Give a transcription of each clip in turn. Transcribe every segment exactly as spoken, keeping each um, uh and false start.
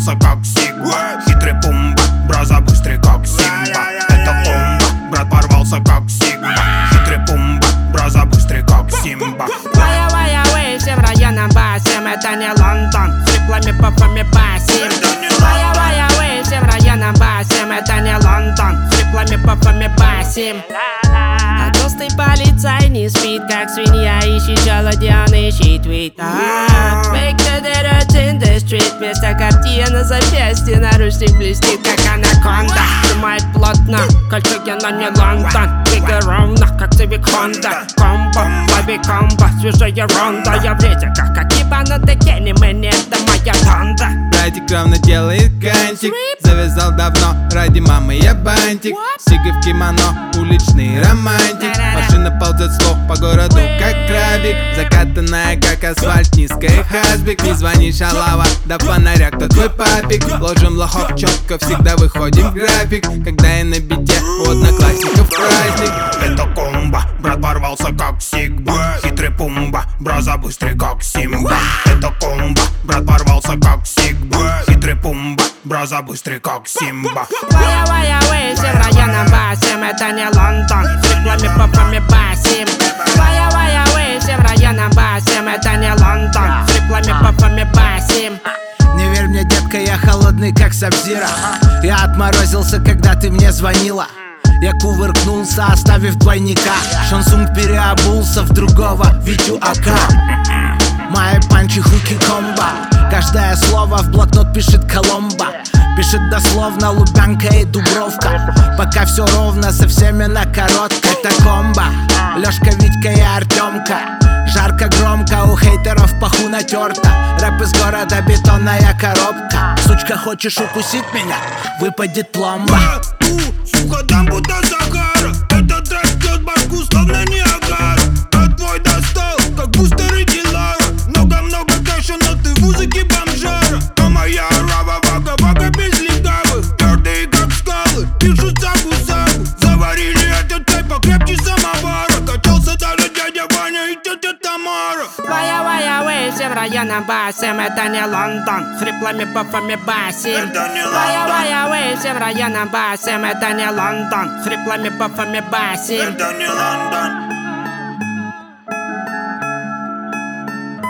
порвался как Сигма. Хитрый пумба, браза быстрый как Симба. Это комбо, брат порвался как Сигма. Хитрый пумба, браза быстрый как Симба. Вая-вая-вей, все в районе басим, это не Лондон. С риплами попами басим. Вая-вая-вей, все в районе басим, это не Лондон. С риплами попами басим. А толстый полицай не спит, как свинья, ищет чело, где он ищет твит. Make the dirt in the street. Вместо картины на запястье наручник блестит, как анаконда. Сжимает плотно, кольцо но не Лондон. Двигай ровно, как цивик Хонда. Комбо, баби комбо, свежая ронда. Я в резиках, как ебанутый Кенни, мне это моя Хонда. Братик ровно делает кантик, завязал давно, ради мамы я бантик. Сига в кимоно, уличный романтик. Машина ползет слов по городу, как крабик. Закатанная, как асфальт, низкая хазбик. Не звони, шалава, до фонаря, кто твой папик. Ложим лохов четко, всегда выходим в график. Когда я на бите, у одноклассников праздник. Это комбо, брат порвался как Сигма. Хитрый пумба, браза быстрый как Симба. Это комбо, брат порвался как Сигма. Хитрый пумба, браза быстрый как Симба. Вая-вая-вей, все в районе басим, это не Лондон. С риплами попами басим. Вая-вая-вей, все в районе басим, это не Лондон. С риплами попами басим. Не верь мне, детка, я холодный, как Сабзира. Я отморозился, когда ты мне звонила. Я кувыркнулся, оставив двойника. Шансунг переобулся в другого Витю АК. Мои панчи, хуки, комбо. Каждое слово в блокнот пишет Коломбо. Пишет дословно Лубянка и Дубровка. Пока все ровно, со всеми на короткой. Это комбо, Лёшка, Витька и Артемка. Жарко, громко, у хейтеров паху натерта. Рэп из города, бетонная коробка. Сучка, хочешь укусить меня? Выпадет пломба. Сука, там будто Сахара. Этот трек бьет башку, словно Ниагара. А твой достал, как бустеры Дилара. Много-много кэша, но ты в музыке бомжара. А моя рава, вага-вага без легавых. Твердые, как скалы, пишут сагу-сагу. Заварили этот тайп покрепче самовара. Качался даже дядя Ваня и тетя Тамара. Вая-вая-вей, все в районе басим, это не Лондон. С риплами попами басим. Вая-вая-вей, все в районе басим, это не Лондон. С риплами попами басим. Это не Лондон.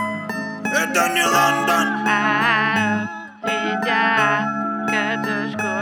Это не Лондон. А, Витя, катушку